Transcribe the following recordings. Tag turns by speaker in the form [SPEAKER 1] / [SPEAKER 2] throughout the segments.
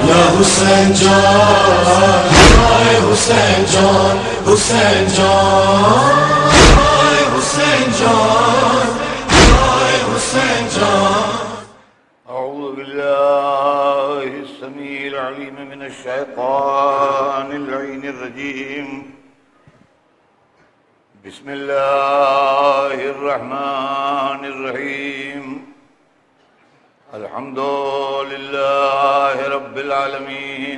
[SPEAKER 1] یا حسین جان، ہائے حسین جان، حسین جان، ہائے حسین جان، ہائے حسین جان۔
[SPEAKER 2] اعوذ باللہ السمیع العلیم من الشیطان اللعین الرجیم، بسم اللہ الرحمن الرحیم، الحمد للہ رب العالمین،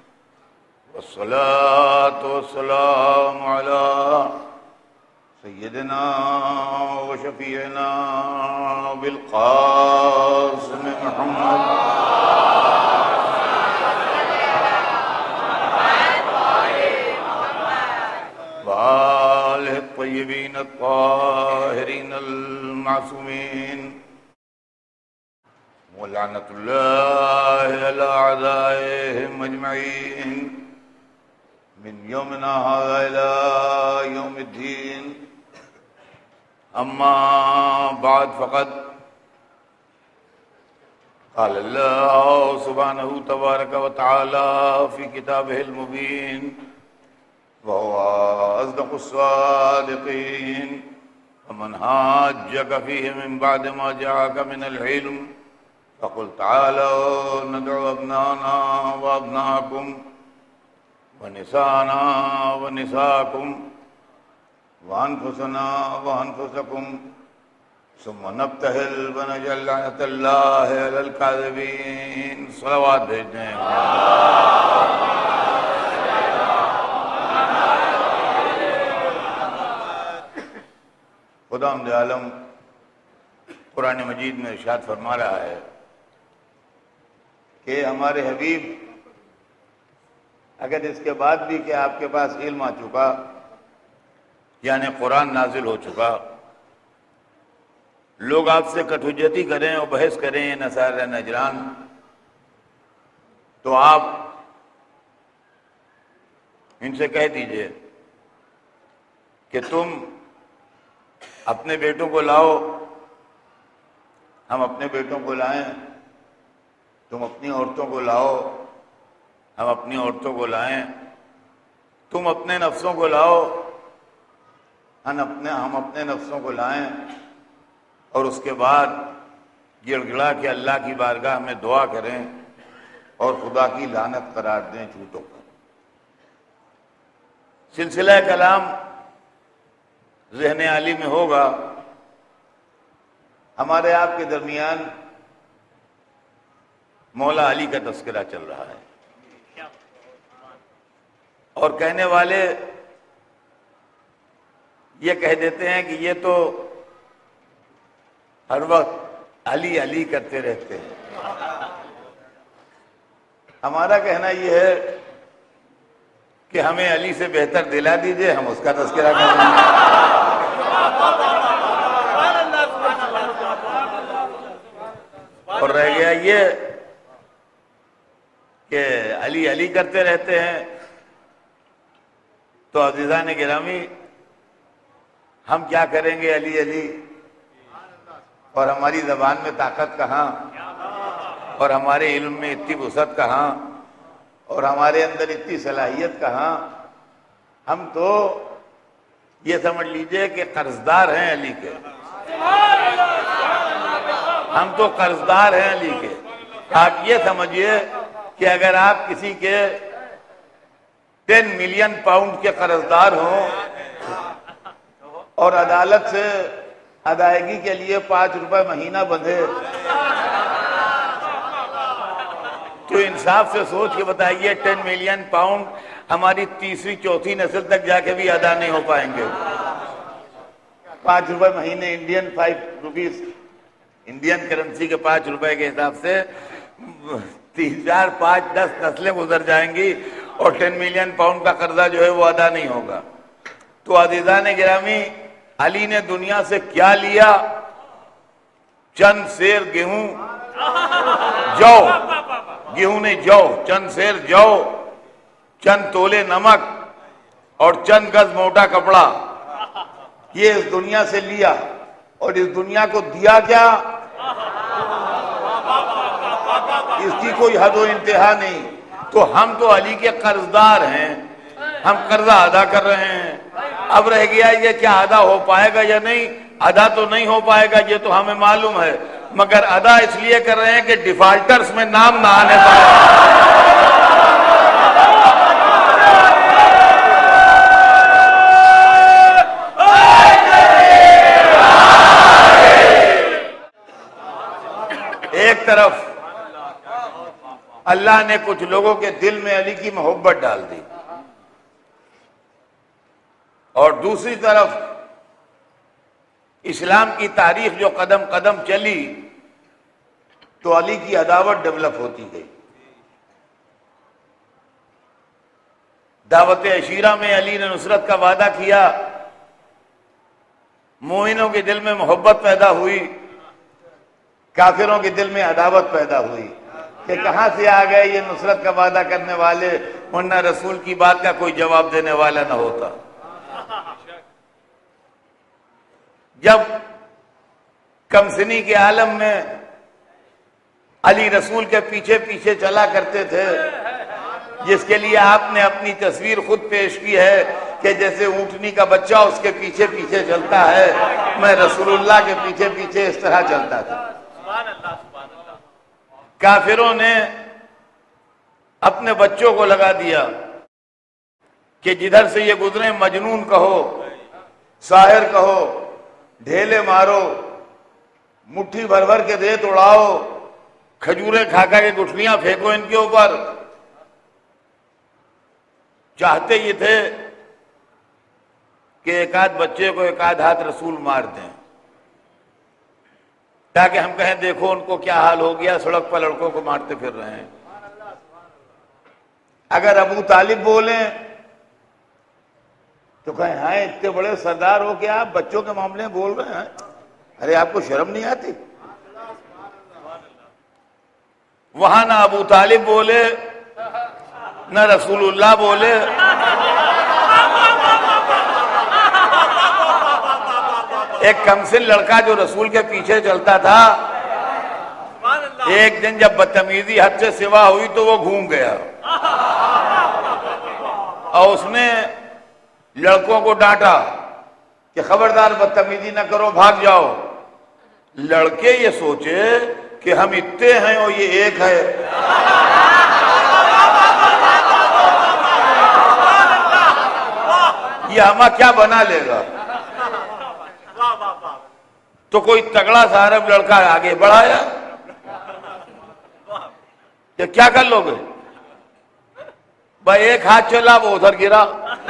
[SPEAKER 2] والصلاة والسلام علی سیدنا و شفیعنا بالقاسم محمد وآلہ الطیبین الطاہرین المعصومین، ولعنۃ اللہ علی اعدائہم اجمعین من یومنا ھذا الی یوم الدین۔ اما بعد فقد قال اللہ سبحانہ تبارک و تعالی فی کتابہ المبین وهو اصدق الصادقین، ومن حاجک فیہ من بعد ما جاءک من العلم فقل تعالوا ندعو ابناءنا وابناءکم ونساءنا ونساءکم وانفسنا وانفسکم ثم نبتہل ونجعل لعنۃ اللہ علی الکاذبین۔ صلوات بھیجیں۔ خداوند عالم قرآن مجید میں ارشاد فرما رہا ہے کہ ہمارے حبیب اگر اس کے بعد بھی کہ آپ کے پاس علم آ چکا، یعنی قرآن نازل ہو چکا، لوگ آپ سے کٹھوجتی کریں اور بحث کریں نصارہ نجران، تو آپ ان سے کہہ دیجئے کہ تم اپنے بیٹوں کو لاؤ، ہم اپنے بیٹوں کو لائیں، تم اپنی عورتوں کو لاؤ، ہم اپنی عورتوں کو لائیں، تم اپنے نفسوں کو لاؤ، ہم اپنے نفسوں کو لائیں، اور اس کے بعد گڑ گڑا کے اللہ کی بارگاہ میں دعا کریں اور خدا کی لعنت قرار دیں جھوٹوں کو۔ سلسلہ کلام ذہن عالی میں ہوگا، ہمارے آپ کے درمیان مولا علی کا تذکرہ چل رہا ہے، اور کہنے والے یہ کہہ دیتے ہیں کہ یہ تو ہر وقت علی علی کرتے رہتے ہیں۔ ہمارا کہنا یہ ہے کہ ہمیں علی سے بہتر دلا دیجئے، ہم اس کا تذکرہ کریں گے۔ اور رہ گیا یہ کہ علی علی کرتے رہتے ہیں، تو عزیزان گرامی ہم کیا کریں گے علی علی، اور ہماری زبان میں طاقت کہاں، اور ہمارے علم میں اتنی وسعت کہاں، اور ہمارے اندر اتنی صلاحیت کہاں۔ ہم تو یہ سمجھ لیجئے کہ قرضدار ہیں علی کے، ہم تو قرضدار ہیں علی کے۔ آپ یہ سمجھیے کہ اگر آپ کسی کے 10 ملین پاؤنڈ کے قرضدار ہوں اور عدالت سے ادائیگی کے لیے 5 روپے مہینہ بندھے، تو انصاف سے سوچ کے بتائیے 10 ملین پاؤنڈ ہماری تیسری چوتھی نسل تک جا کے بھی ادا نہیں ہو پائیں گے۔ 5 روپے مہینے، انڈین 5 روپیز، انڈین کرنسی کے 5 روپے کے حساب سے 3 4 5 10 نسلیں گزر جائیں گی، اور 10 ملین پاؤنڈ کا قرضہ جو ہے وہ ادا نہیں ہوگا۔ تو عزیزان گرامی، علی نے دنیا سے کیا لیا؟ چند سیر گیہوں، جو گیہوں نے جو، چند سیر جو، چند تولے نمک اور چند گز موٹا کپڑا، یہ اس دنیا سے لیا، اور اس دنیا کو دیا کیا؟ اس کی کوئی حد و انتہا نہیں. تو ہم تو علی کے قرضدار ہیں, ہم قرضہ ادا کر رہے ہیں. اب رہ گیا یہ کیا ادا ہو پائے گا یا نہیں. ادا تو نہیں ہو پائے گا یہ تو ہمیں معلوم ہے, مگر ادا اس لیے کر رہے ہیں کہ ڈیفالٹرز میں نام نہ آنے پائے. ایک طرف اللہ نے کچھ لوگوں کے دل میں علی کی محبت ڈال دی, اور دوسری طرف اسلام کی تاریخ جو قدم قدم چلی تو علی کی عداوت ڈیولپ ہوتی گئی. دعوت عشیرہ میں علی نے نصرت کا وعدہ کیا, مومنوں کے دل میں محبت پیدا ہوئی, کافروں کے دل میں عداوت پیدا ہوئی کہ کہاں سے آ گئے یہ نصرت کا وعدہ کرنے والے, ورنہ رسول کی بات کا کوئی جواب دینے والا نہ ہوتا. جب کمسنی کے عالم میں علی رسول کے پیچھے پیچھے چلا کرتے تھے, جس کے لیے آپ نے اپنی تصویر خود پیش کی ہے کہ جیسے اونٹنی کا بچہ اس کے پیچھے پیچھے چلتا ہے, میں رسول اللہ کے پیچھے پیچھے اس طرح چلتا تھا. کافروں نے اپنے بچوں کو لگا دیا کہ جدھر سے یہ گزرے مجنون کہو, ساحر کہو, ڈھیلے مارو, مٹھی بھر بھر کے ریت اڑاؤ, کھجوریں کھا کھا کے گٹھلیاں پھینکو ان کے اوپر. چاہتے یہ تھے کہ ایک آدھ بچے کو ایک آدھ ہاتھ رسول مار دیں, تاکہ ہم کہیں دیکھو ان کو کیا حال ہو گیا, سڑک پر لڑکوں کو مارتے پھر رہے ہیں. اگر ابو طالب بولیں تو کہیں ہاں اتنے بڑے سردار ہو کہ آپ بچوں کے معاملے میں بول رہے ہیں, ارے آپ کو شرم نہیں آتی. وہاں نہ ابو طالب بولے نہ رسول اللہ بولے, ایک کمسن لڑکا جو رسول کے پیچھے چلتا تھا, ایک دن جب بدتمیزی حد سے سوا ہوئی تو وہ گھوم گیا اور اس نے لڑکوں کو ڈانٹا کہ خبردار بدتمیزی نہ کرو, بھاگ جاؤ. لڑکے یہ سوچے کہ ہم اتنے ہیں اور یہ ایک ہے, یہ ہمیں کیا بنا لے گا. تو کوئی تگڑا سا عرب لڑکا آگے بڑھایا کہ کیا کر لو گے بھائی, ایک ہاتھ چلا وہ ادھر گرا,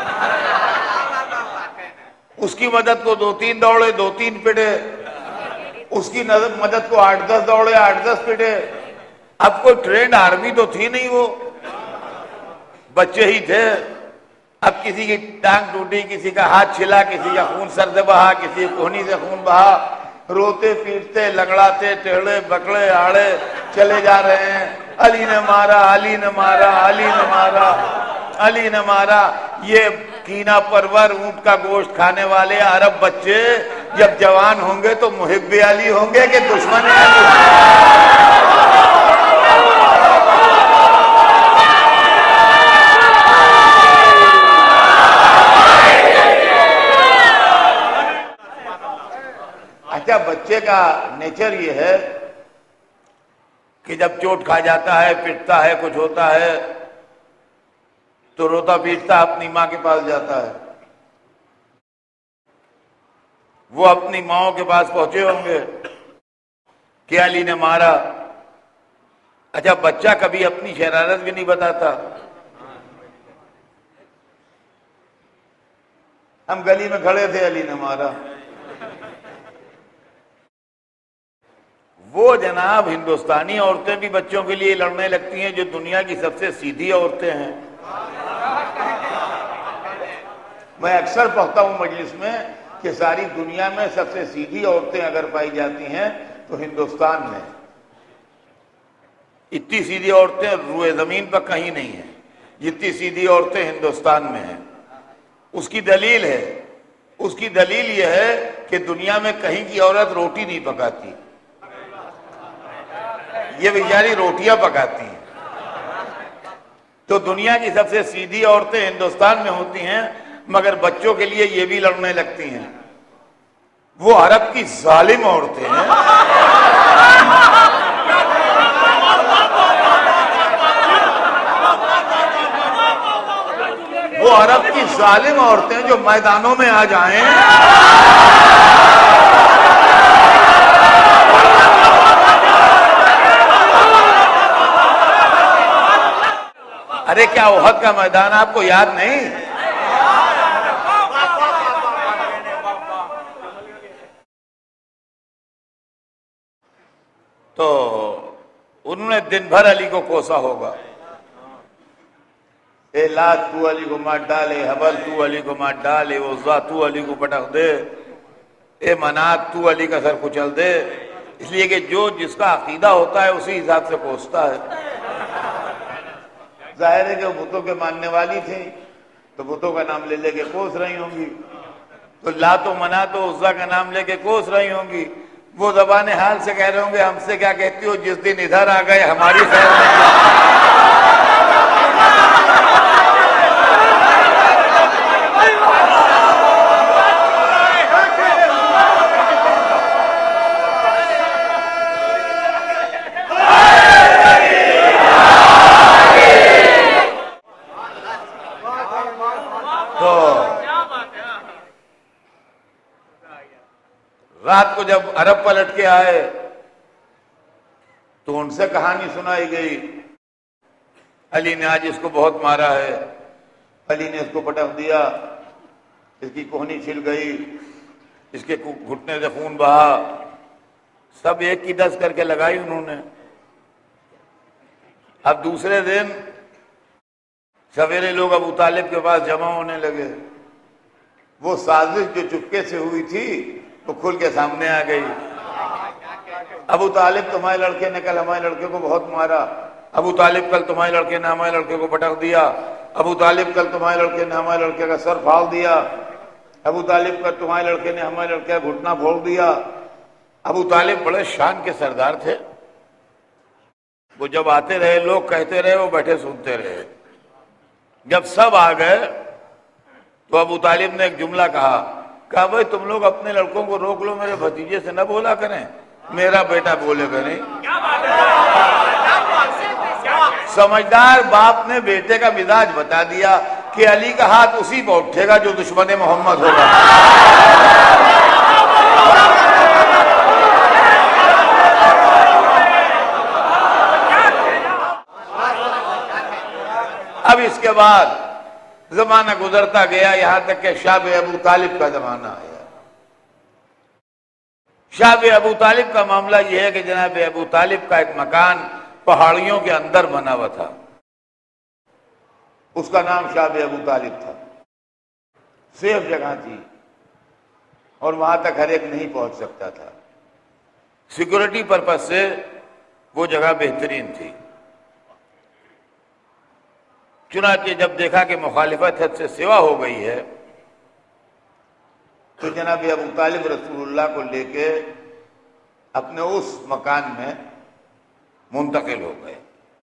[SPEAKER 2] اس کی مدد کو 2-3 دوڑے, 2-3 پٹے, اس کی مدد کو 8-10 دوڑے, 8-10 پٹے. اب کوئی ٹرینڈ آرمی تو تھی نہیں, وہ بچے ہی تھے. اب کسی کی ٹانگ ٹوٹی, کسی کا ہاتھ چھلا, کسی کا خون سر سے بہا, کسی کی کوہنی سے خون بہا, روتے پیٹتے لنگڑاتے ٹیڑے بکڑے آڑے چلے جا رہے ہیں. علی نے مارا, علی نے مارا, علی نے مارا, علی نے مارا. یہ کینہ پرور اونٹ کا گوشت کھانے والے عرب بچے جب جوان ہوں گے تو محب علی ہوں گے کہ دشمن اچھا, بچے کا نیچر یہ ہے کہ جب چوٹ کھا جاتا ہے, پٹتا ہے, کچھ ہوتا ہے تو روتا پیٹتا اپنی ماں کے پاس جاتا ہے. وہ اپنی ماں کے پاس پہنچے ہوں گے کہ علی نے مارا. اچھا, بچہ کبھی اپنی شرارت بھی نہیں بتاتا. ہم گلی میں کھڑے تھے, علی نے مارا. وہ جناب ہندوستانی عورتیں بھی بچوں کے لیے لڑنے لگتی ہیں جو دنیا کی سب سے سیدھی عورتیں ہیں. میں اکثر پڑھتا ہوں مجلس میں کہ ساری دنیا میں سب سے سیدھی عورتیں اگر پائی جاتی ہیں تو ہندوستان میں. اتنی سیدھی عورتیں روئے زمین پر کہیں نہیں ہیں جتنی سیدھی عورتیں ہندوستان میں ہیں. اس کی دلیل ہے, اس کی دلیل یہ ہے کہ دنیا میں کہیں کی عورت روٹی نہیں پکاتی. یہ بیچاری روٹیاں پکاتی ہیں. تو دنیا کی سب سے سیدھی عورتیں ہندوستان میں ہوتی ہیں، مگر بچوں کے لیے یہ بھی لڑنے لگتی ہیں. وہ عرب کی ظالم عورتیں ہیں. وہ عرب کی ظالم عورتیں جو میدانوں میں آ جائیں ارے کیا احد کا میدان آپ کو یاد نہیں؟ تو انہوں نے دن بھر علی کو کوسا ہوگا. اے لات تو علی کو مات ڈالے، حبل تو علی کو مات ڈالے، عزا تو علی کو پٹک دے، اے منات تو علی کا سر کچل دے. اس لیے کہ جو جس کا عقیدہ ہوتا ہے اسی حساب سے کوستا ہے. ظاہر ہے کہ وہ بتوں کے ماننے والی تھی تو بتوں کا نام لے لے کے کوس رہی ہوں گی، تو لات و منات و عزا کا نام لے کے کوس رہی ہوں گی. وہ زبان حال سے کہہ رہے ہوں گے ہم سے کیا کہتی ہو، جس دن ادھر آ گئے ہماری خیر نہیں. رات کو جب عرب پلٹ کے آئے تو ان سے کہانی سنائی گئی. علی نے آج اس کو بہت مارا ہے، علی نے اس کو پٹک دیا، اس کی کوہنی چھل گئی، اس کے گھٹنے سے خون بہا. سب ایک کی 10 کر کے لگائی انہوں نے. اب دوسرے دن سویرے لوگ ابو طالب کے پاس جمع ہونے لگے. وہ سازش جو چپکے سے ہوئی تھی وہ کھل کے سامنے آ گئی. ابو طالب تمہارے لڑکے نے کل ہمارے لڑکے کو بہت مارا، ابو طالب کل تمہارے لڑکے نے ہمارے لڑکے کو پٹک دیا، ابو طالب کل تمہارے لڑکے نے ہمارے لڑکے کا سر پھاڑ دیا، ابو طالب کل تمہارے لڑکے نے ہمارے لڑکے کا گھٹنا پھوڑ دیا. ابو طالب بڑے شان کے سردار تھے. وہ جب آتے رہے لوگ کہتے رہے، وہ بیٹھے سنتے رہے. جب سب آ گئے تو ابو طالب نے ایک جملہ کہا بھائی تم لوگ اپنے لڑکوں کو روک لو، میرے بھتیجے سے نہ بولا کریں، میرا بیٹا بولے گا نہیں. سمجھدار باپ نے بیٹے کا مزاج بتا دیا کہ علی کا ہاتھ اسی پہ اٹھے گا جو دشمن محمد ہوگا. اب اس کے بعد زمانہ گزرتا گیا، یہاں تک کہ شاب ابو طالب کا زمانہ آیا. شاب ابو طالب کا معاملہ یہ ہے کہ جناب ابو طالب کا ایک مکان پہاڑیوں کے اندر بنا ہوا تھا. اس کا نام شاب ابو طالب تھا. سیف جگہ تھی اور وہاں تک ہر ایک نہیں پہنچ سکتا تھا. سیکورٹی پرپس سے وہ جگہ بہترین تھی. چنانچہ جب دیکھا کہ مخالفت حد سے سوا ہو گئی ہے تو جناب ابو طالب رسول اللہ کو لے کے اپنے اس مکان میں منتقل ہو گئے.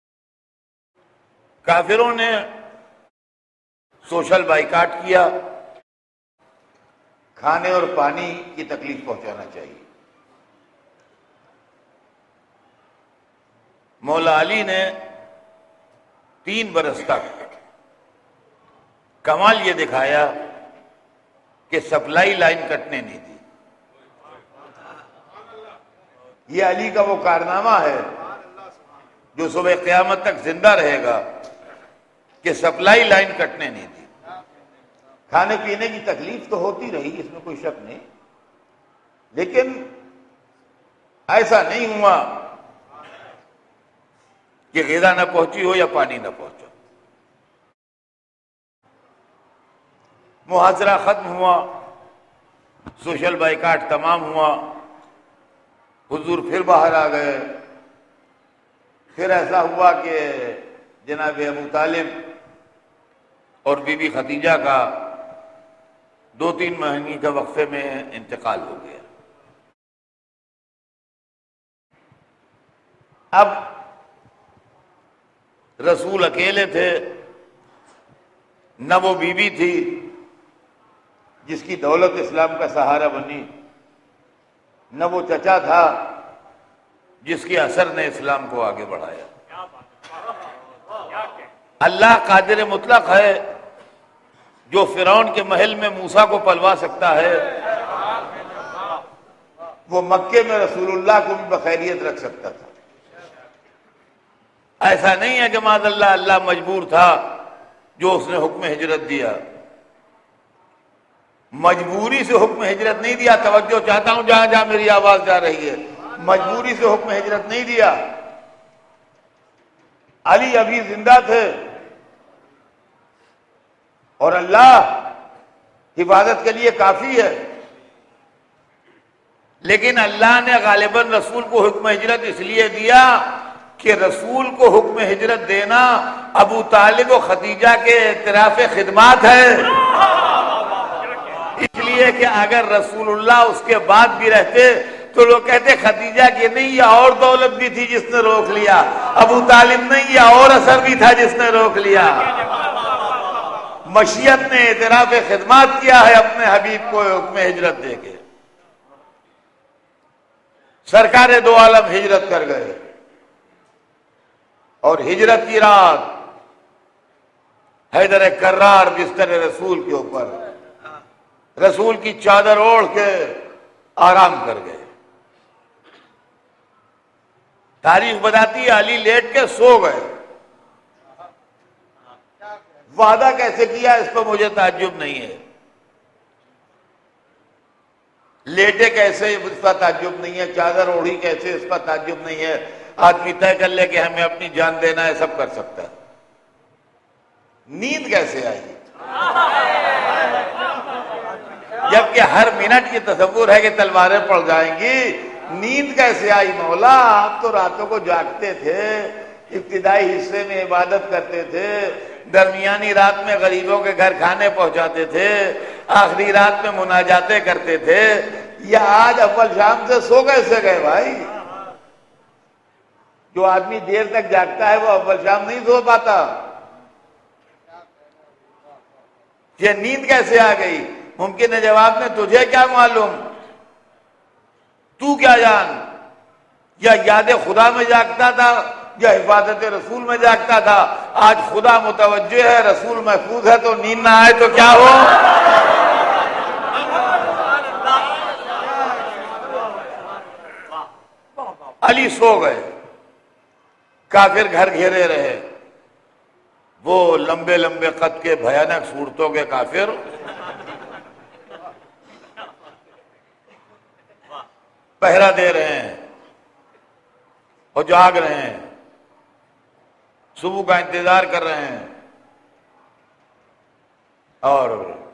[SPEAKER 2] کافروں نے سوشل بائیکاٹ کیا، کھانے اور پانی کی تکلیف پہنچانا چاہیے. مولا علی نے 3 برس تک کمال یہ دکھایا کہ سپلائی لائن کٹنے نہیں دی. یہ علی کا وہ کارنامہ ہے جو صبح قیامت تک زندہ رہے گا کہ سپلائی لائن کٹنے نہیں دی. کھانے پینے کی تکلیف تو ہوتی رہی، اس میں کوئی شک نہیں، لیکن ایسا نہیں ہوا کہ غذا نہ پہنچی ہو یا پانی نہ پہنچا. محاصرہ ختم ہوا، سوشل بائیکاٹ تمام ہوا، حضور پھر باہر آ گئے. پھر ایسا ہوا کہ جناب ابو طالب اور بی بی خدیجہ کا 2-3 مہینے کے وقفے میں انتقال ہو گیا. اب رسول اکیلے تھے، نہ وہ بیوی تھی جس کی دولت اسلام کا سہارا بنی، نہ وہ چچا تھا جس کے اثر نے اسلام کو آگے بڑھایا۔ اللہ قادر مطلق ہے جو فرعون کے محل میں موسیٰ کو پلوا سکتا ہے، وہ مکے میں رسول اللہ کو بھی بخیریت رکھ سکتا تھا۔ ایسا نہیں ہے کہ معاذ اللہ اللہ مجبور تھا جو اس نے حکم ہجرت دیا، مجبوری سے حکم ہجرت نہیں دیا۔ توجہ چاہتا ہوں جہاں جہاں میری آواز جا رہی ہے، مجبوری سے حکم ہجرت نہیں دیا۔ علی ابھی زندہ تھے اور اللہ حفاظت کے لیے کافی ہے، لیکن اللہ نے غالباً رسول کو حکم ہجرت اس لیے دیا کہ رسول کو حکم ہجرت دینا ابو طالب و خدیجہ کے اعتراف خدمات ہے، اس لیے کہ اگر رسول اللہ اس کے بعد بھی رہتے تو لوگ کہتے خدیجہ کی نہیں، یہ اور دولت بھی تھی جس نے روک لیا، ابو طالب نہیں، یہ اور اثر بھی تھا جس نے روک لیا۔ مشیت نے اعتراف خدمات کیا ہے اپنے حبیب کو حکم ہجرت دے کے۔ سرکار دو عالم ہجرت کر گئے، اور ہجرت کی رات حیدر کرار بستر رسول کے اوپر رسول کی چادر اوڑھ کے آرام کر گئے۔ تاریخ بتاتی ہے علی لیٹ کے سو گئے۔ وعدہ کیسے کیا اس پر مجھے تعجب نہیں ہے، لیٹے کیسے اس کا تعجب نہیں ہے، چادر اوڑھی کیسے اس کا تعجب نہیں ہے۔ آدمی طے کر لے کہ ہمیں اپنی جان دینا ہے، سب کر سکتا ہے۔ نیند کیسے آئی جبکہ ہر منٹ کی تصور ہے کہ تلواریں پڑ جائیں گی؟ نیند کیسے آئی مولا؟ آپ تو راتوں کو جاگتے تھے، ابتدائی حصے میں عبادت کرتے تھے، درمیانی رات میں غریبوں کے گھر کھانے پہنچاتے تھے، آخری رات میں مناجاتیں کرتے تھے، یا آج اول شام سے سو کیسے گئے بھائی؟ جو آدمی دیر تک جاگتا ہے وہ اول شام نہیں سو پاتا۔ یہ نیند کیسے آ گئی؟ ممکن ہے جواب میں تجھے کیا معلوم، تو کیا جان، یا یاد خدا میں جاگتا تھا یا حفاظت رسول میں جاگتا تھا۔ آج خدا متوجہ ہے، رسول محفوظ ہے، تو نیند نہ آئے تو کیا ہو؟ علی سو گئے، کافر گھر گھیرے رہے، وہ لمبے لمبے قد کے بھیانک صورتوں کے کافر پہرا دے رہے ہیں اور جاگ رہے ہیں، صبح کا انتظار کر رہے ہیں۔ اور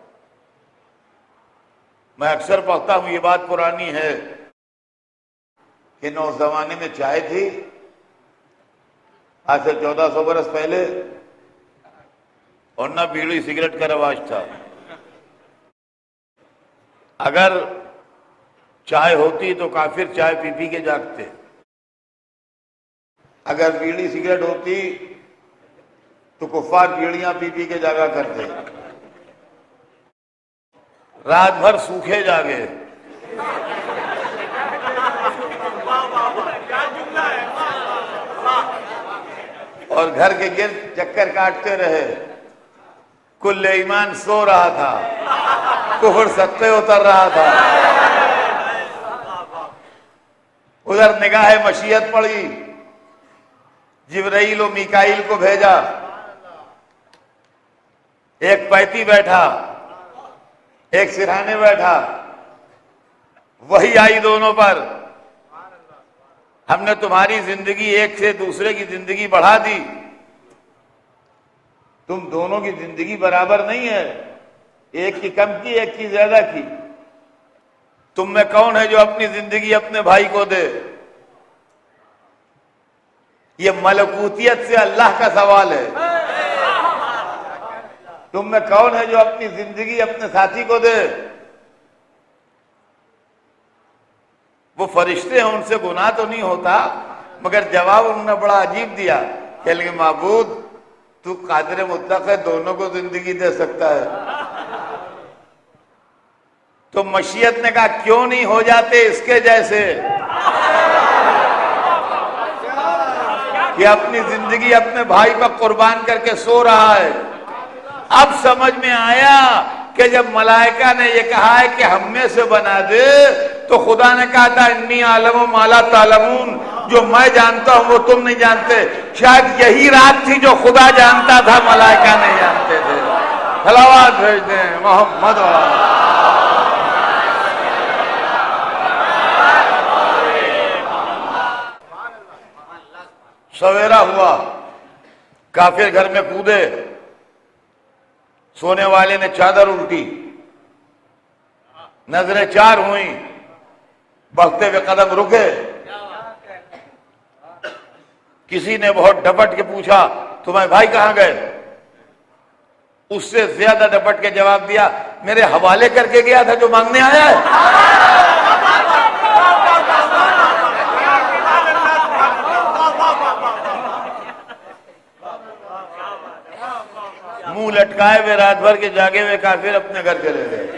[SPEAKER 2] میں اکثر پڑھتا ہوں، یہ بات پرانی ہے کہ نو زمانے میں چائے تھی، آج سے 1400 برس پہلے، اور نہ بیڑی سگریٹ کا رواج تھا۔ اگر چائے ہوتی تو کافر چائے پی پی کے جاگتے، اگر بیڑی سگریٹ ہوتی تو کفار بیڑیاں پی پی کے جاگا کرتے، رات بھر سوکھے جاگے، اور گھر کے گرد چکر کاٹتے رہے۔ کل ایمان سو رہا تھا، کفر سطح اتر رہا تھا۔ ادھر نگاہ مشیت پڑی، جبرائیل و میکائیل کو بھیجا، ایک پیتی بیٹھا، ایک سرہانے بیٹھا، وہی آئی دونوں پر، ہم نے تمہاری زندگی ایک سے دوسرے کی زندگی بڑھا دی، تم دونوں کی زندگی برابر نہیں ہے، ایک کی کم کی ایک کی زیادہ کی۔ تم میں کون ہے جو اپنی زندگی اپنے بھائی کو دے؟ یہ ملکوتیت سے اللہ کا سوال ہے۔ تم میں کون ہے جو اپنی زندگی اپنے ساتھی کو دے؟ وہ فرشتے ہیں، ان سے گناہ تو نہیں ہوتا، مگر جواب انہوں نے بڑا عجیب دیا کہ لیکن معبود تو قادر مطلق ہے، دونوں کو زندگی دے سکتا ہے۔ تو مشیت نے کہا کیوں نہیں ہو جاتے اس کے جیسے کہ اپنی زندگی اپنے بھائی پر قربان کر کے سو رہا ہے۔ اب سمجھ میں آیا کہ جب ملائکہ نے یہ کہا ہے کہ ہم میں سے بنا دے تو خدا نے کہا تھا انی عالم ما لا تعلمون، جو میں جانتا ہوں وہ تم نہیں جانتے۔ شاید یہی رات تھی جو خدا جانتا تھا ملائکہ نہیں جانتے تھے۔ صلوات بھیج دیں محمد والا۔ سویرا ہوا، کافر گھر میں کودے، سونے والے نے چادر الٹی، نظریں چار ہوئیں، بڑھتے ہوئے قدم رکے۔ کسی نے بہت ڈپٹ کے پوچھا تمہارے بھائی کہاں گئے؟ اس سے زیادہ ڈپٹ کے جواب دیا میرے حوالے کر کے گیا تھا جو مانگنے آیا ہے۔ منہ لٹکائے ہوئے رات بھر کے جاگے ہوئے کافر اپنے گھر چلے گئے۔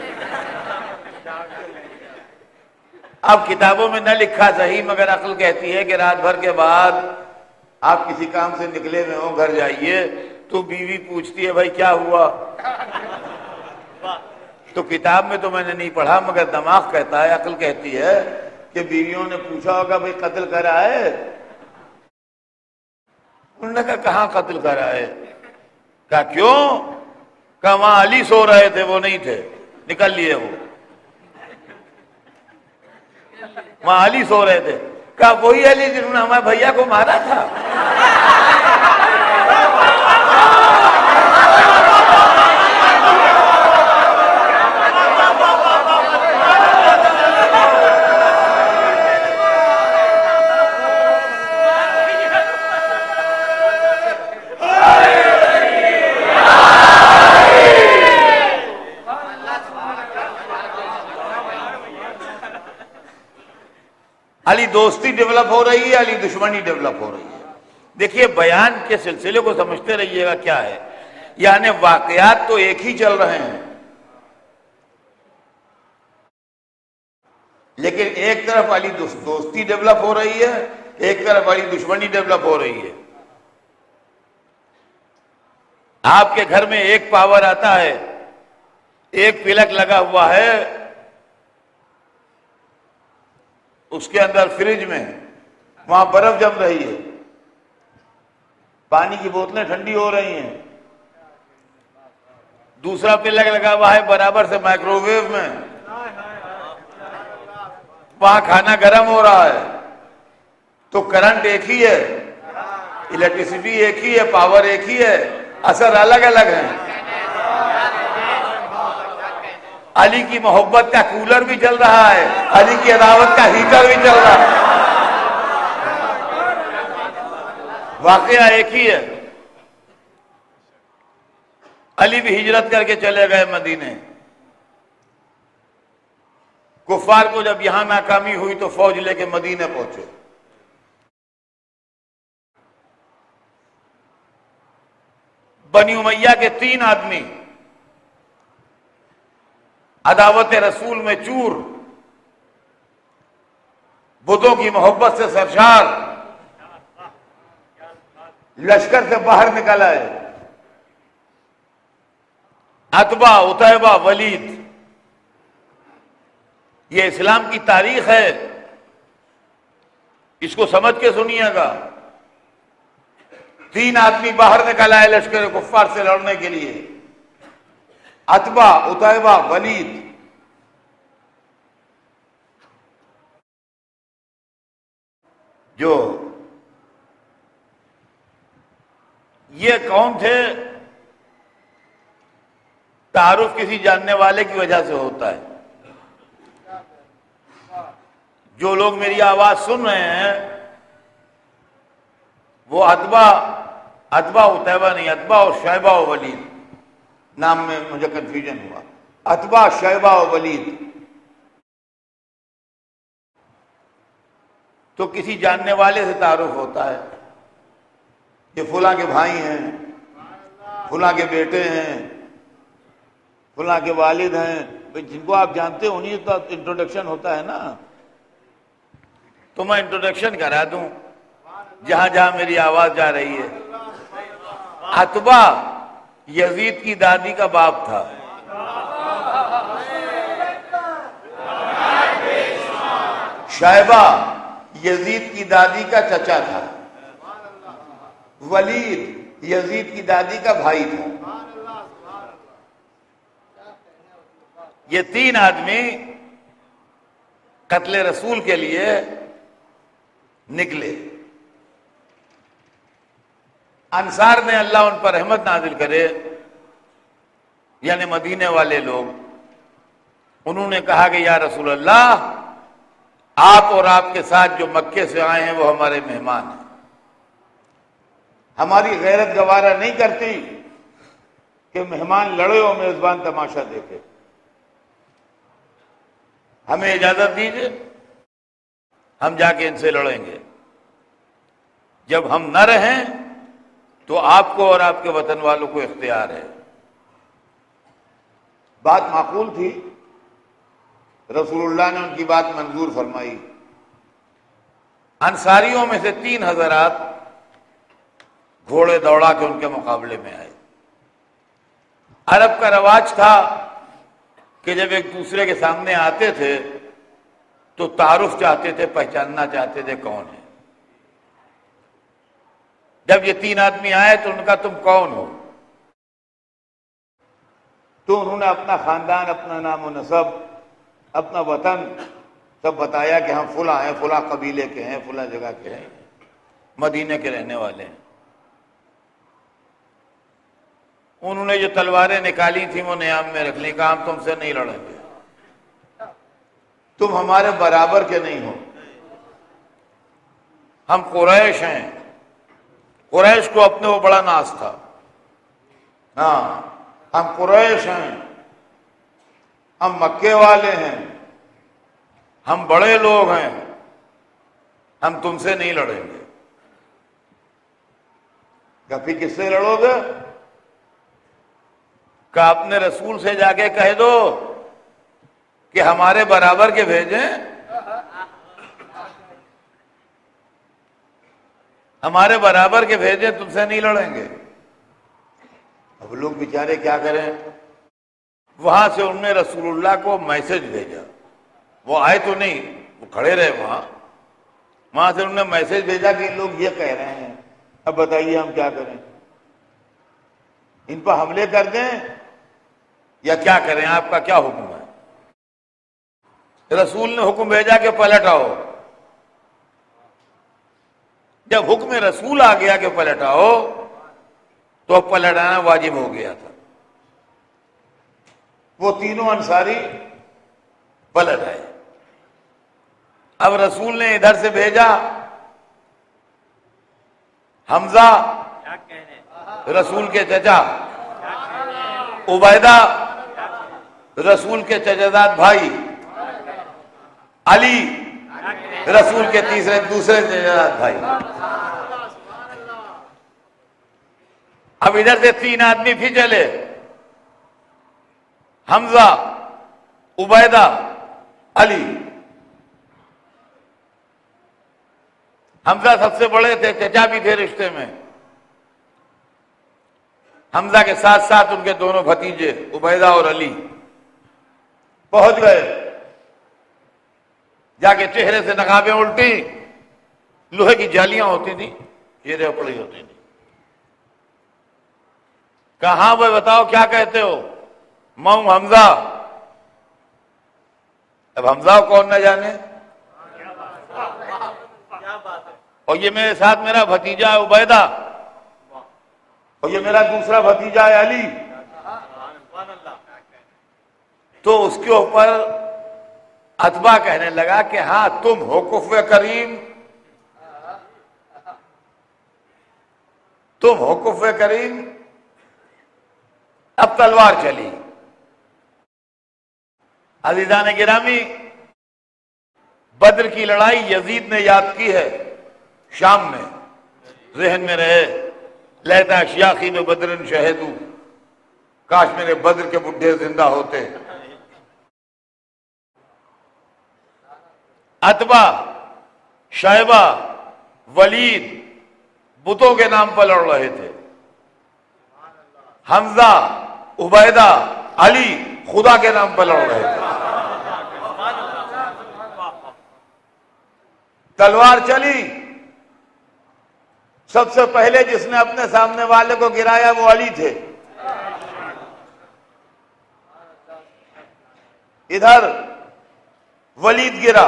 [SPEAKER 2] اب کتابوں میں نہ لکھا صحیح مگر عقل کہتی ہے کہ رات بھر کے بعد آپ کسی کام سے نکلے ہوئے ہوں، گھر جائیے تو بیوی پوچھتی ہے بھائی کیا ہوا؟ تو کتاب میں تو میں نے نہیں پڑھا مگر دماغ کہتا ہے، عقل کہتی ہے کہ بیویوں نے پوچھا ہوگا بھائی قتل کرا ہے؟ انہوں نے کہا کہاں قتل کرا ہے؟ کہا کیوں؟ کہا وہاں علی سو رہے تھے وہ نہیں تھے، نکل لیے وہ، وہاں علی سو رہے تھے۔ کہا وہی علی جنہوں نے ہمارے بھیا کو مارا تھا؟ علی دوستی ڈیولپ ہو رہی ہے، علی دشمنی ڈیولپ ہو رہی ہے۔ دیکھیے بیان کے سلسلے کو سمجھتے رہیے گا کیا ہے، یعنی واقعات تو ایک ہی چل رہے ہیں لیکن ایک طرف علی دوستی ڈیولپ ہو رہی ہے، ایک طرف علی دشمنی ڈیولپ ہو رہی ہے۔ آپ کے گھر میں ایک پاور آتا ہے، ایک پلک لگا ہوا ہے، اس کے اندر فریج میں وہاں برف جم رہی ہے، پانی کی بوتلیں ٹھنڈی ہو رہی ہیں، دوسرا پلک لگا ہوا ہے برابر سے مائکرو ویو میں، وہاں کھانا گرم ہو رہا ہے۔ تو کرنٹ ایک ہی ہے، الیکٹریسٹی ایک ہی ہے، پاور ایک ہی ہے، اثر الگ الگ ہیں۔ علی کی محبت کا کولر بھی چل رہا ہے، علی کی عداوت کا ہیٹر بھی چل رہا ہے، واقعہ ایک ہی ہے۔ علی بھی ہجرت کر کے چلے گئے مدینے، کفار کو جب یہاں ناکامی ہوئی تو فوج لے کے مدینے پہنچے۔ بنی امیہ کے 3 آدمی عداوت رسول میں چور، بتوں کی محبت سے سرشار، لشکر سے باہر نکل آئے۔ عتبہ، عتیبہ، ولید، یہ اسلام کی تاریخ ہے، اس کو سمجھ کے سنیے گا۔ 3 آدمی باہر نکل آئے لشکر کفار سے لڑنے کے لیے، عتبہ، عتیبہ، ولید۔ جو یہ کون تھے؟ تعارف کسی جاننے والے کی وجہ سے ہوتا ہے۔ جو لوگ میری آواز سن رہے ہیں وہ عتبہ، عتبہ نہیں، عتبہ اور شیبہ و ولید، نام میں مجھے کنفیوژن ہوا، عتبہ، شیبہ و ولید۔ تو کسی جاننے والے سے تعارف ہوتا ہے، یہ فلاں کے بھائی ہیں، فلاں کے بیٹے ہیں، فلاں کے والد ہیں، جن کو آپ جانتے ہو انہیں تو انٹروڈکشن ہوتا ہے نا. تو میں انٹروڈکشن کرا دوں جہاں جہاں میری آواز جا رہی ہے. عتبہ یزید کی دادی کا باپ تھا. شیبہ یزید کی دادی کا چچا تھا. ولید یزید کی دادی کا بھائی تھا. یہ تین آدمی قتل رسول کے لیے نکلے. انصار نے اللہ ان پر رحمت نازل کرے، یعنی مدینے والے لوگ، انہوں نے کہا کہ یا رسول اللہ، آپ اور آپ کے ساتھ جو مکے سے آئے ہیں وہ ہمارے مہمان ہیں. ہماری غیرت گوارا نہیں کرتی کہ مہمان لڑے اور میزبان تماشا دیکھے. ہمیں اجازت دیجیے، ہم جا کے ان سے لڑیں گے. جب ہم نہ رہیں تو آپ کو اور آپ کے وطن والوں کو اختیار ہے. بات معقول تھی، رسول اللہ نے ان کی بات منظور فرمائی. انصاریوں میں سے 3 حضرات گھوڑے دوڑا کے ان کے مقابلے میں آئے. عرب کا رواج تھا کہ جب ایک دوسرے کے سامنے آتے تھے تو تعارف چاہتے تھے، پہچاننا چاہتے تھے کون ہے. جب یہ 3 آدمی آئے تو ان کا تم کون ہو؟ تو انہوں نے اپنا خاندان، اپنا نام و نسب، اپنا وطن سب بتایا کہ ہم فلاں ہیں، فلاں قبیلے کے ہیں، فلاں جگہ کے ہیں، مدینے کے رہنے والے ہیں. انہوں نے جو تلواریں نکالی تھیں وہ نیام میں رکھ لی. کہا ہم تم سے نہیں لڑیں گے، تم ہمارے برابر کے نہیں ہو. ہم قریش ہیں. قریش کو اپنے وہ بڑا ناز تھا. ہاں، ہم قریش ہیں، ہم مکے والے ہیں، ہم بڑے لوگ ہیں، ہم تم سے نہیں لڑیں گے. کبھی کس سے لڑو گے؟ کہ اپنے رسول سے جا کے کہہ دو کہ ہمارے برابر کے بھیجیں، ہمارے برابر کے بھیجیں، تم سے نہیں لڑیں گے. اب لوگ بیچارے کیا کریں؟ وہاں سے انہوں نے رسول اللہ کو میسج بھیجا. وہ آئے تو نہیں، وہ کھڑے رہے وہاں سے انہوں نے میسج بھیجا کہ لوگ یہ کہہ رہے ہیں، اب بتائیے ہم کیا کریں؟ ان پر حملے کر دیں یا کیا کریں؟ آپ کا کیا حکم ہے؟ رسول نے حکم بھیجا کہ پلٹ آؤ. جب حکم رسول آ گیا کہ پلٹ آؤ تو پلٹ آنا واجب ہو گیا تھا. وہ تینوں انصاری پلٹ آئے. اب رسول نے ادھر سے بھیجا حمزہ رسول کے چچا، عبیدہ رسول کے چچاداد بھائی، علی رسول کے دوسرے چچاداد بھائی. اب ادھر سے 3 آدمی پھر چلے، حمزہ، عبیدہ، علی. حمزہ سب سے بڑے تھے، چچا بھی تھے رشتے میں. حمزہ کے ساتھ ساتھ ان کے دونوں بھتیجے عبیدہ اور علی پہنچ گئے. جا کے چہرے سے نقابیں الٹی، لوہے کی جالیاں ہوتی تھیں، چہرے اپڑی ہوتی تھی. کہاں وہ بتاؤ کیا کہتے ہو؟ میں ہوں حمزہ. اب حمزہ کون نہ جانے؟ اور یہ میرے ساتھ میرا بھتیجا ہے عبیدہ، اور یہ میرا دوسرا بھتیجا ہے علی. تو اس کے اوپر عتبہ کہنے لگا کہ ہاں تم ہو کفو کریم، تم ہو کفو کریم. اب تلوار چلی. عزیزان گرامی، بدر کی لڑائی یزید نے یاد کی ہے شام میں، ذہن میں رہے، لیتا اشیاخی میں بدر شہدو، کاش میرے بدر کے بڈھے زندہ ہوتے۔ عتبہ، شیبہ، ولید بتوں کے نام پر لڑ رہے تھے، حمزہ، عبیدہ، علی خدا کے نام پر لڑ رہے تھے۔ تلوار چلی، سب سے پہلے جس نے اپنے سامنے والے کو گرایا وہ علی تھے۔ ادھر ولید گرا،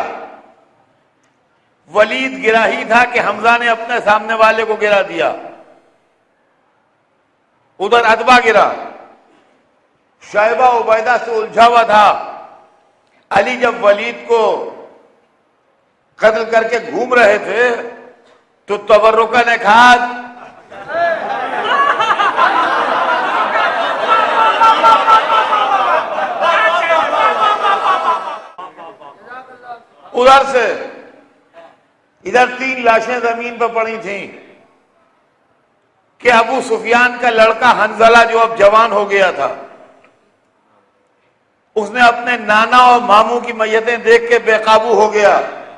[SPEAKER 2] ولید گرا ہی تھا کہ حمزہ نے اپنے سامنے والے کو گرا دیا۔ ادھر عتبہ گرا، شیبہ عبیدہ سے الجھا ہوا تھا۔ علی جب ولید کو قتل کر کے گھوم رہے تھے تو تبرکہ نے کہا ادھر سے ادھر 3 لاشیں زمین پر پڑی تھیں کہ ابو سفیان کا لڑکا حنظلہ جو اب جوان ہو گیا تھا، اس نے اپنے نانا اور ماموں کی میتیں دیکھ کے بے قابو ہو گیا،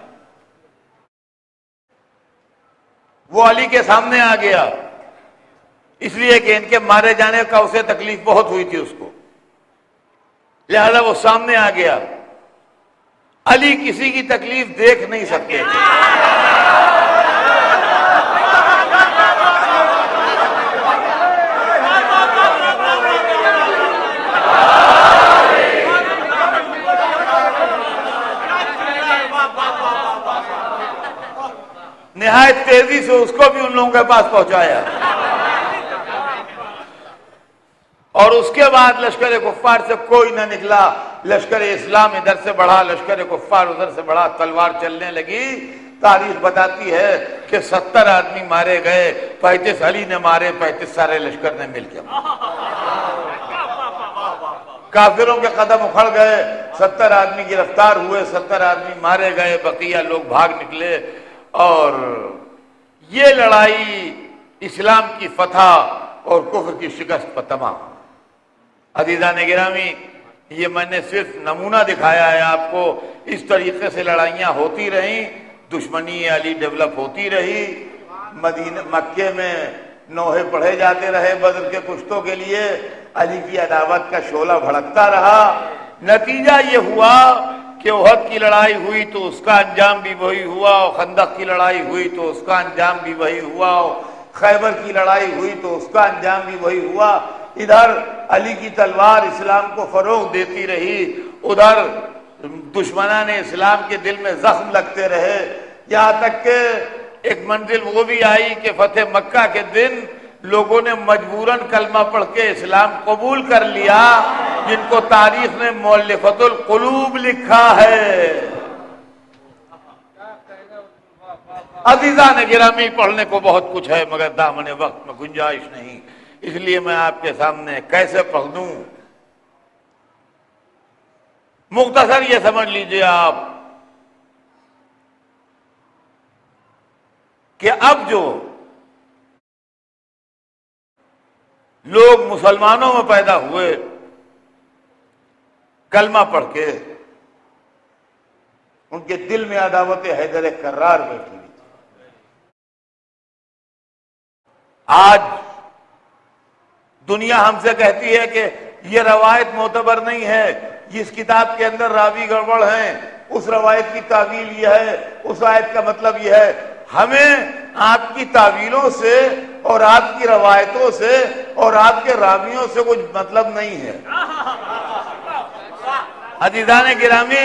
[SPEAKER 2] وہ علی کے سامنے آ گیا، اس لیے کہ ان کے مارے جانے کا اسے تکلیف بہت ہوئی تھی اس کو، لہذا وہ سامنے آ گیا۔ علی کسی کی تکلیف دیکھ نہیں سکتے تھے، نہایت تیزی سے اس کو بھی ان لوگوں کے پاس پہنچایا، اور اس کے بعد لشکر کفار سے کوئی نہ نکلا۔ لشکر اسلام ادھر سے بڑھا، لشکر کفار ادھر سے بڑھا، تلوار چلنے لگی۔ تاریخ بتاتی ہے کہ 70 آدمی مارے گئے، 35 علی نے مارے، 35 سارے لشکر نے مل کے کافروں کے قدم اکھڑ گئے، 70 آدمی گرفتار ہوئے، 70 آدمی مارے گئے، بقیہ لوگ بھاگ نکلے، اور یہ لڑائی اسلام کی فتح اور کفر کی شکست پر تمام۔ عزیزان گرامی، یہ میں نے صرف نمونہ دکھایا ہے آپ کو، اس طریقے سے لڑائیاں ہوتی رہیں، دشمنی علی ڈیولپ ہوتی رہی، مکے میں نوحے پڑھے جاتے رہے بدر کے کشتوں کے لیے، علی کی عداوت کا شعلہ بھڑکتا رہا۔ نتیجہ یہ ہوا کہ احد کی لڑائی ہوئی تو اس کا انجام بھی وہی ہوا، اور خندق کی لڑائی ہوئی تو اس کا انجام بھی وہی ہوا، اور خیبر کی لڑائی ہوئی تو اس کا انجام بھی وہی ہوا۔ ادھر علی کی تلوار اسلام کو فروغ دیتی رہی، ادھر دشمنان اسلام کے دل میں زخم لگتے رہے، یہاں تک کہ ایک منزل وہ بھی آئی کہ فتح مکہ کے دن لوگوں نے مجبوراً کلمہ پڑھ کے اسلام قبول کر لیا، جن کو تاریخ نے مؤلفۃ القلوب لکھا ہے۔ عزیزان گرامی، پڑھنے کو بہت کچھ ہے مگر دامن وقت میں گنجائش نہیں، اس لیے میں آپ کے سامنے کیسے پڑھ دوں۔ مختصر یہ سمجھ لیجئے آپ کہ اب جو لوگ مسلمانوں میں پیدا ہوئے کلمہ پڑھ کے، ان کے دل میں عداوت حیدر کرار بیٹھی ہوئی تھی۔ آج دنیا ہم سے کہتی ہے کہ یہ روایت معتبر نہیں ہے، جس کتاب کے اندر راوی گڑبڑ ہیں، اس روایت کی تعویل یہ ہے، اس آیت کا مطلب یہ ہے۔ ہمیں آپ کی تعویلوں سے اور آپ کی روایتوں سے اور آپ کے راویوں سے کچھ مطلب نہیں ہے۔ عزیزان گرامی،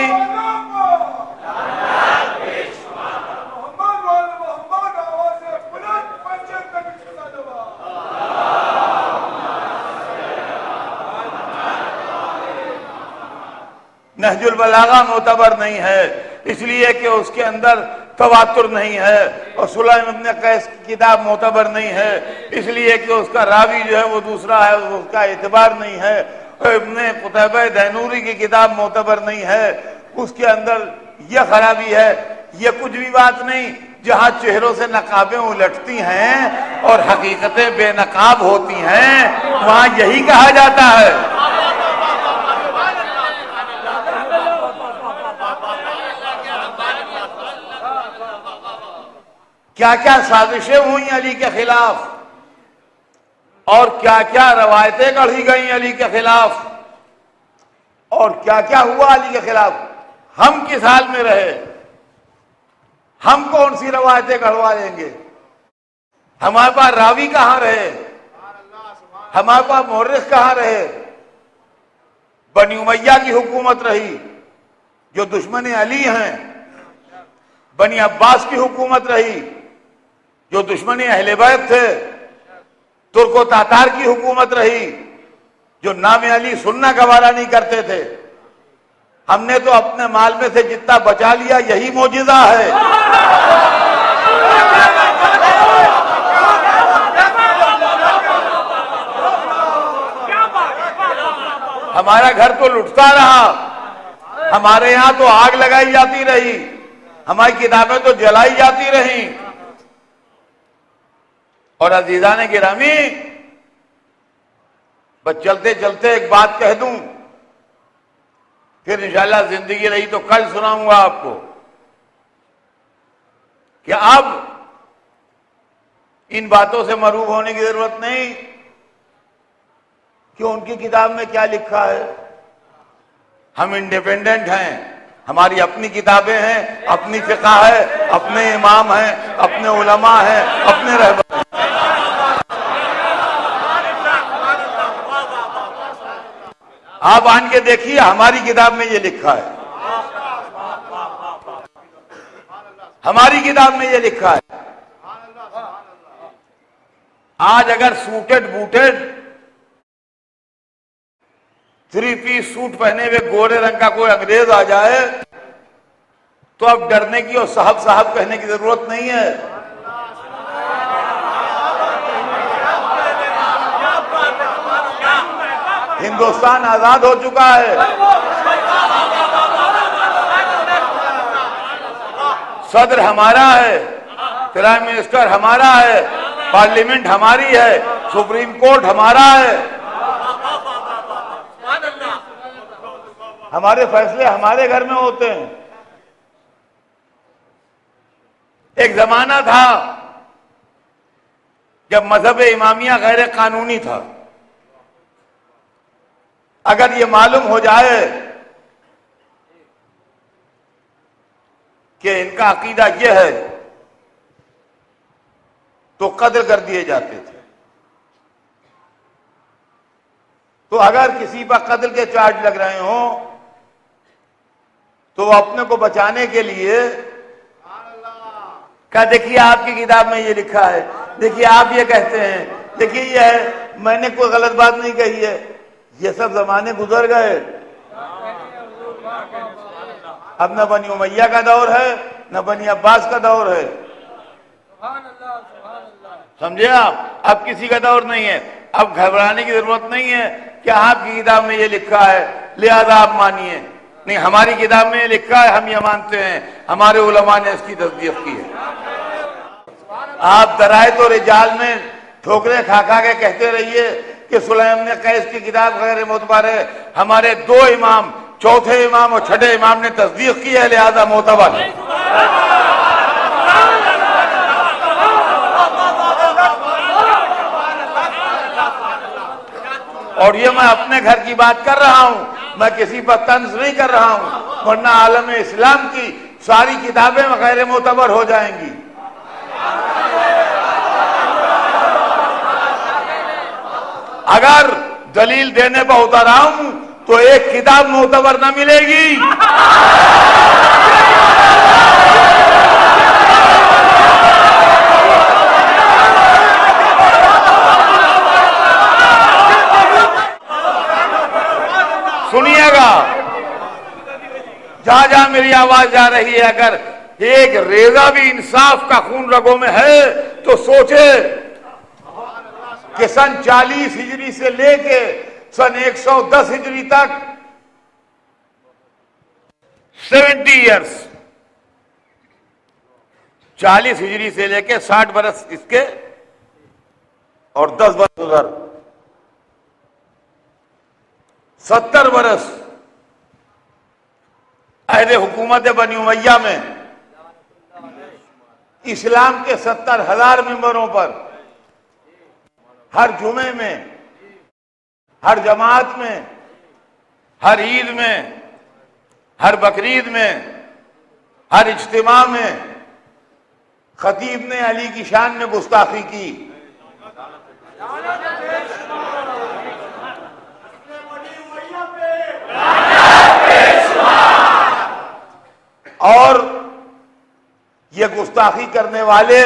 [SPEAKER 2] نہج البلاغہ معتبر نہیں ہے، اس لیے کہ اس کے اندر تواتر نہیں ہے، اور سلیم ابن قیس کی کتاب معتبر نہیں ہے، اس لیے کہ اس کا راوی جو ہے وہ دوسرا ہے، اس کا اعتبار نہیں ہے۔ ابن قتیبہ دینوری کی کتاب معتبر نہیں ہے، اس کے اندر یہ خرابی ہے. یہ کچھ بھی بات نہیں. جہاں چہروں سے نقابیں الٹتی ہیں اور حقیقتیں بے نقاب ہوتی ہیں وہاں یہی کہا جاتا ہے. کیا کیا سازشیں ہوئی علی کے خلاف اور کیا کیا روایتیں گڑھی گئیں علی کے خلاف اور کیا کیا ہوا علی کے خلاف. ہم کس حال میں رہے؟ ہم کون سی روایتیں گڑھوا لیں گے؟ ہمارے پاس راوی کہاں رہے؟ ہمارے پاس مورخ کہاں رہے؟ بنی امیہ کی حکومت رہی جو دشمن علی ہیں. بنی عباس کی حکومت رہی جو دشمن اہل بیت تھے. ترک و تاتار کی حکومت رہی جو نام علی سننا گوارا نہیں کرتے تھے. ہم نے تو اپنے مال میں سے جتنا بچا لیا یہی معجزہ ہے. ہمارا گھر تو لٹتا رہا. ہمارے یہاں تو آگ لگائی جاتی رہی. ہماری کتابیں تو جلائی جاتی رہیں. اور عزیزان گرامی بس چلتے چلتے ایک بات کہہ دوں پھر انشاءاللہ زندگی رہی تو کل سناؤں گا آپ کو کہ اب ان باتوں سے مرعوب ہونے کی ضرورت نہیں کہ ان کی کتاب میں کیا لکھا ہے. ہم انڈیپینڈنٹ ہیں. ہماری اپنی کتابیں ہیں, اپنی فقہ ہے, اپنے امام ہیں, اپنے علماء ہیں, اپنے رہبر ہیں. آپ آن کے دیکھیے ہماری کتاب میں یہ لکھا ہے. ہماری کتاب میں یہ لکھا ہے. آج اگر سوٹڈ بوٹڈ 3 پیس سوٹ پہنے ہوئے گورے رنگ کا کوئی انگریز آ جائے تو اب ڈرنے کی اور صاحب صاحب کہنے کی ضرورت نہیں ہے. ہندوستان آزاد ہو چکا ہے. صدر ہمارا ہے, پرائم منسٹر ہمارا ہے, پارلیمنٹ ہماری ہے, سپریم کورٹ ہمارا ہے. ہمارے فیصلے ہمارے گھر میں ہوتے ہیں. ایک زمانہ تھا جب مذہب امامیہ غیر قانونی تھا. اگر یہ معلوم ہو جائے کہ ان کا عقیدہ یہ ہے تو قتل کر دیے جاتے تھے. تو اگر کسی پر قتل کے چارج لگ رہے ہوں تو وہ اپنے کو بچانے کے لیے کہا دیکھیے آپ کی کتاب میں یہ لکھا ہے, دیکھیے آپ یہ کہتے ہیں, دیکھیے یہ ہے, میں نے کوئی غلط بات نہیں کہی ہے. یہ سب زمانے گزر گئے. اب نہ بنی امیہ کا دور ہے نہ بنی عباس کا دور ہے. سمجھے آپ؟ اب کسی کا دور نہیں ہے. اب گھبرانے کی ضرورت نہیں ہے کہ آپ کی کتاب میں یہ لکھا ہے لہذا آپ مانیے. نہیں, ہماری کتاب میں یہ لکھا ہے, ہم یہ مانتے ہیں. ہمارے علماء نے اس کی تصدیق کی ہے. آپ درائت و رجال میں ٹھوکریں کھا کھا کے کہتے رہیے کہ سلیم نے قیس کی کتاب غیر معتبر ہے. ہمارے 2 امام, چوتھے امام اور چھٹے امام نے تصدیق کی ہے لہذا معتبر ہے. اور یہ میں اپنے گھر کی بات کر رہا ہوں, میں کسی پر طنز نہیں کر رہا ہوں, ورنہ عالم اسلام کی ساری کتابیں غیر معتبر ہو جائیں گی. اگر دلیل دینے پر اتر آؤں تو ایک کتاب معتبر نہ ملے گی. سنیے گا, جہاں جہاں میری آواز جا رہی ہے, اگر ایک ریزہ بھی انصاف کا خون رگوں میں ہے تو سوچے کہ سن 40 ہجری سے لے کے سن 110 ہجری تک 70 ایئرس 40 ہجری سے لے کے 60 برس اس کے اور 10 برس ادھر، 70 برس عہد حکومت بنی امیہ میں اسلام کے 70,000 ممبروں پر ہر جمعے میں، ہر جماعت میں، ہر عید میں، ہر بقرعید میں، ہر اجتماع میں خطیب نے علی کی شان میں گستاخی کی. اور یہ گستاخی کرنے والے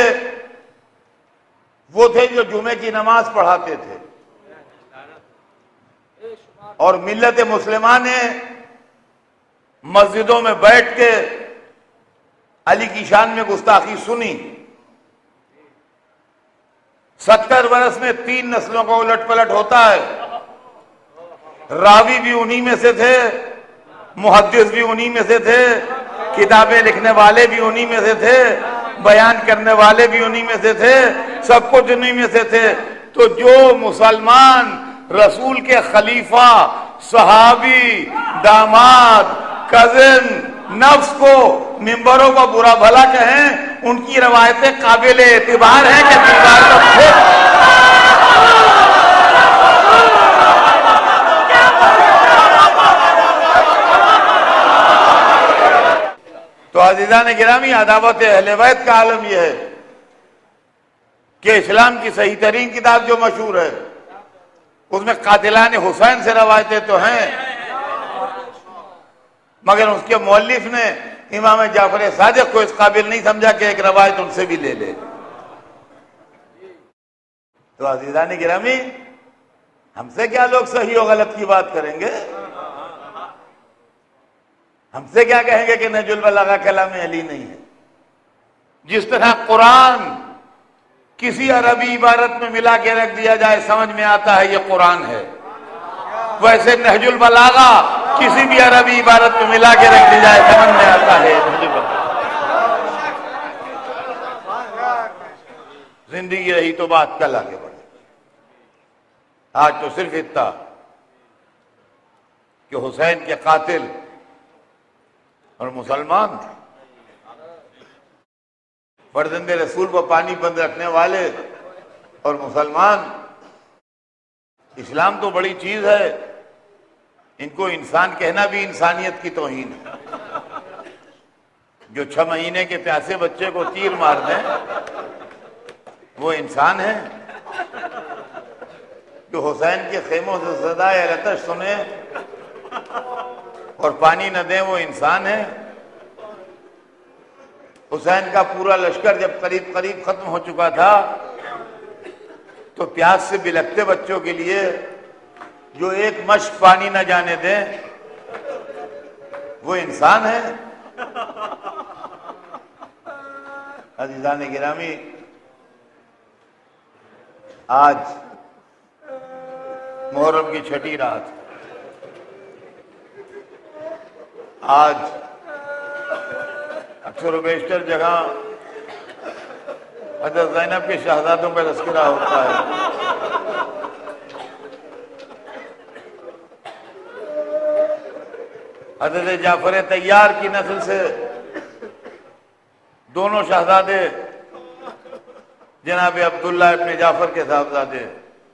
[SPEAKER 2] وہ تھے جو جمعے کی نماز پڑھاتے تھے، اور ملت مسلمہ نے مسجدوں میں بیٹھ کے علی کی شان میں گستاخی سنی. 70 برس میں 3 نسلوں کا الٹ پلٹ ہوتا ہے. راوی بھی انہی میں سے تھے، محدث بھی انہی میں سے تھے، کتابیں لکھنے والے بھی انہی میں سے تھے، بیان کرنے والے بھی انہی میں سے تھے، سب کچھ انہی میں سے تھے. تو جو مسلمان رسول کے خلیفہ، صحابی، داماد، کزن، نفس کو ممبروں کو برا بھلا کہیں، ان کی روایتیں قابل اعتبار ہیں کہ دیوار پر تھے. تو عزیزان گرامی، عداوت اہل بیت کا عالم یہ ہے کہ اسلام کی صحیح ترین کتاب جو مشہور ہے اس میں قاتلان حسین سے روایتیں تو ہیں، مگر اس کے مؤلف نے امام جعفر صادق کو اس قابل نہیں سمجھا کہ ایک روایت ان سے بھی لے لے. تو عزیزان گرامی، ہم سے کیا لوگ صحیح و غلط کی بات کریں گے؟ ہم سے کیا کہیں گے کہ نہج البلاغہ کلام علی نہیں ہے؟ جس طرح قرآن کسی عربی عبارت میں ملا کے رکھ دیا جائے سمجھ میں آتا ہے یہ قرآن ہے، ویسے نہج البلاغہ کسی بھی عربی عبارت میں ملا کے رکھ دی جائے سمجھ میں آتا ہے نہج البلاغہ. زندگی رہی تو بات کل آگے بڑھے. آج تو صرف اتنا کہ حسین کے قاتل اور مسلمان، فرزند رسول کو پانی بند رکھنے والے اور مسلمان. اسلام تو بڑی چیز ہے، ان کو انسان کہنا بھی انسانیت کی توہین ہے. جو 6 مہینے کے پیاسے بچے کو تیر مار دیں وہ انسان ہے؟ جو حسین کے خیموں سے صدائے العطش سنے اور پانی نہ دیں وہ انسان ہے؟ حسین کا پورا لشکر جب قریب قریب ختم ہو چکا تھا تو پیاس سے بلکتے بچوں کے لیے جو ایک مشک پانی نہ جانے دیں وہ انسان ہے؟ عزیزان گرامی، آج محرم کی 6ٹھی رات، آج اکثر و بیشتر جگہ حضرت زینب کے شہزادوں کا تذکرہ ہوتا ہے. حضرت جعفر طیار کی نسل سے دونوں شہزادے جناب عبداللہ ابن جعفر کے صاحبزادے،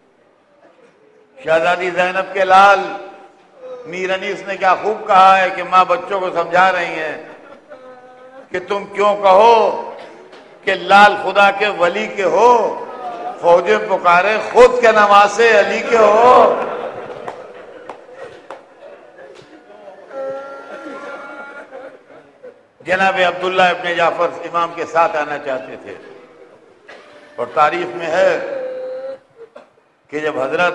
[SPEAKER 2] شہزادی زینب کے لال میر انیس نے کیا خوب کہا ہے کہ ماں بچوں کو سمجھا رہی ہیں کہ تم کیوں کہو کہ لال خدا کے ولی کے ہو، فوجیں پکارے خود کے نواسے علی کے ہو. جناب عبداللہ ابن جعفر امام کے ساتھ آنا چاہتے تھے، اور تاریخ میں ہے کہ جب حضرت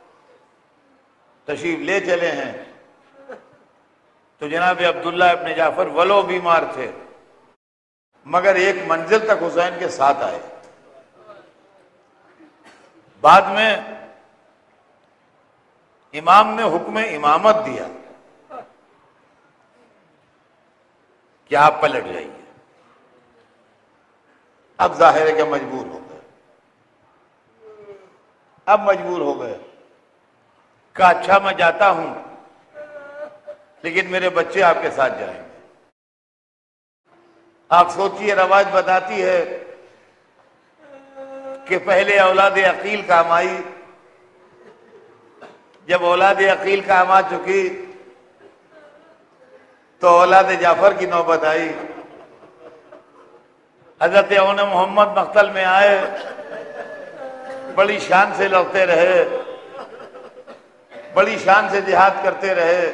[SPEAKER 2] تشریف لے چلے ہیں تو جناب عبداللہ ابن جعفر ولو بیمار تھے مگر ایک منزل تک حسین کے ساتھ آئے. بعد میں امام نے حکم امامت دیا کہ آپ پلٹ جائیے. اب ظاہر ہے کہ مجبور ہو گئے، اب مجبور ہو گئے، کہا اچھا میں جاتا ہوں لیکن میرے بچے آپ کے ساتھ جائیں گے۔ آپ سوچئے، رواج بتاتی ہے کہ پہلے اولاد عقیل کام آئی، جب اولاد عقیل کام آ چکی تو اولاد جعفر کی نوبت آئی۔ حضرت اون محمد مقتل میں آئے، بڑی شان سے لڑتے رہے، بڑی شان سے جہاد کرتے رہے،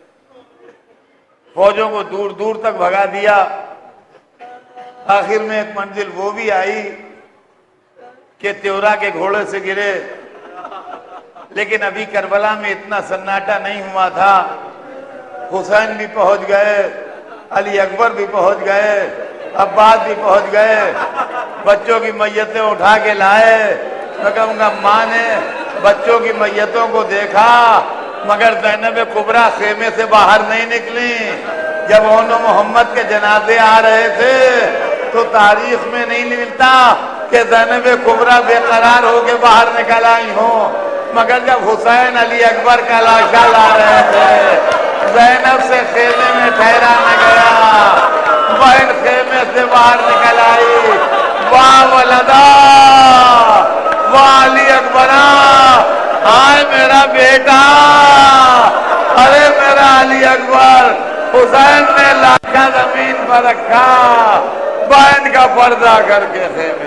[SPEAKER 2] فوجوں کو دور دور تک بھگا دیا۔ آخر میں ایک منزل وہ بھی آئی کہ تیورا کے گھوڑے سے گرے، لیکن ابھی کربلا میں اتنا سناٹا نہیں ہوا تھا۔ حسین بھی پہنچ گئے، علی اکبر بھی پہنچ گئے، عباس بھی پہنچ گئے، بچوں کی میتیں اٹھا کے لائے۔ میں کہوں گا ماں نے بچوں کی میتوں کو دیکھا مگر زینب کبریٰ خیمے سے باہر نہیں نکلی۔ جب اون محمد کے جنازے آ رہے تھے تو تاریخ میں نہیں ملتا کہ زینب کبریٰ بے قرار ہو کے باہر نکل آئی ہوں، مگر جب حسین علی اکبر کا لاشا لا رہے تھے زینب سے خیمے میں ٹھہرا نہ گیا، بہن خیمے سے باہر نکل آئی۔ واہ ولدا، واہ علی اکبرہ، آئے میرا بیٹا، ارے میرا علی اکبر۔ حسین نے لاشا زمین پر رکھا، بہن کا پردہ کر کے خیمے